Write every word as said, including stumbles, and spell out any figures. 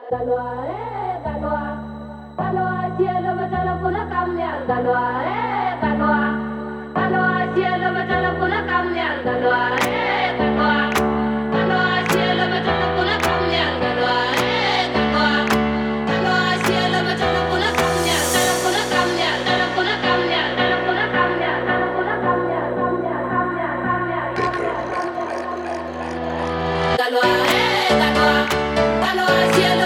Galoa, eh, galoa, galoa, cielo, mételo por la cambiar, galoa, eh, galoa, galoa, cielo, mételo por la cambiar, galoa, eh, galoa, galoa, cielo, mételo por la cambiar, galoa, eh, galoa, galoa, cielo, mételo por la cambiar, mételo por la cambiar, mételo por la cambiar, mételo por la cambiar, mételo por la cambiar, cambiar, cambiar, cambiar, cambiar, cambiar, cambiar. Galoa, eh, galoa, galoa, cielo.